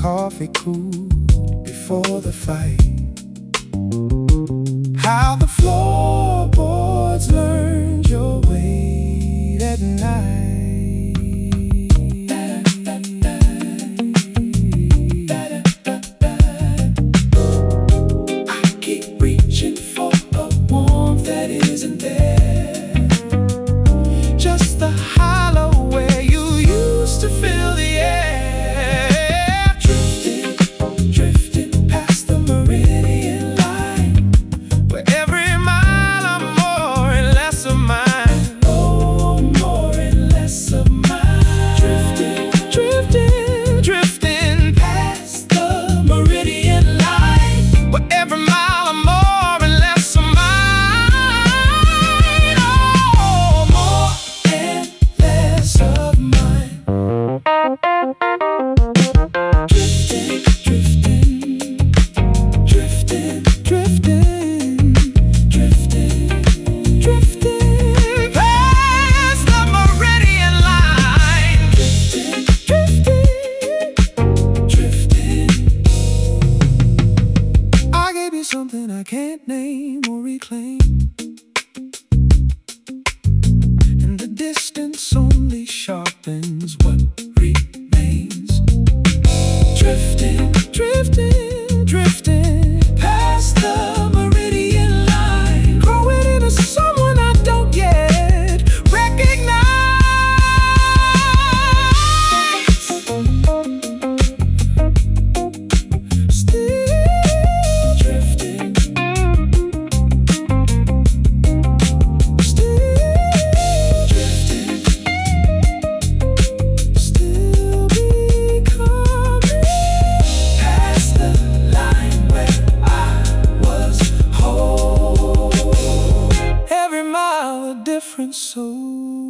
coffee cooled before the fight. How the floorboards learned your weight at night. I keep reaching for a warmth that isn't there. Just the hollow where you used to feel the air. Drifting, drifting past the meridian line, where every mile I'm more and less of mine. Oh, more and less of mine. Drifting, drifting, drifting past the meridian line, where every mile I'm more and less of mine. Oh, more and less of mine. Drifting, drifting, drifting, drifting, drifting, drifting past the meridian line. Drifting, drifting, drifting. I gave you something I can't name or reclaim, and the distance only sharpens what remains. Drifting, drifting, drifting past the meridian line, growing into someone I don't yet recognize. Still drifting, still drifting, still becoming. Past the line where I was whole. Every mile a different soul.